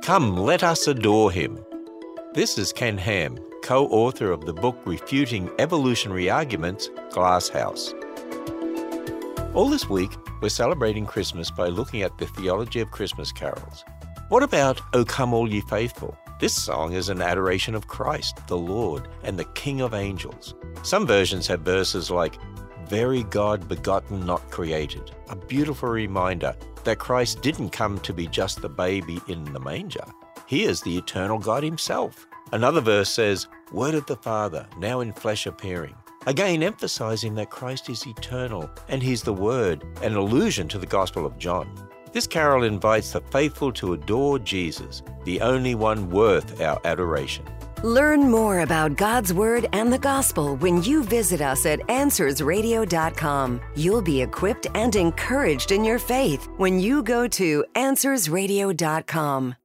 Come, let us adore him. This is Ken Ham, co-author of the book Refuting Evolutionary Arguments, Glass House. All this week, we're celebrating Christmas by looking at the theology of Christmas carols. What about O Come All Ye Faithful? This song is an adoration of Christ, the Lord, and the King of Angels. Some versions have verses like, Very God begotten, not created, a beautiful reminder that Christ didn't come to be just the baby in the manger. He is the eternal God himself. Another verse says, Word of the Father, now in flesh appearing. Again, emphasizing that Christ is eternal and he's the Word, an allusion to the Gospel of John. This carol invites the faithful to adore Jesus, the only one worth our adoration. Learn more about God's Word and the Gospel when you visit us at AnswersRadio.com. You'll be equipped and encouraged in your faith when you go to AnswersRadio.com.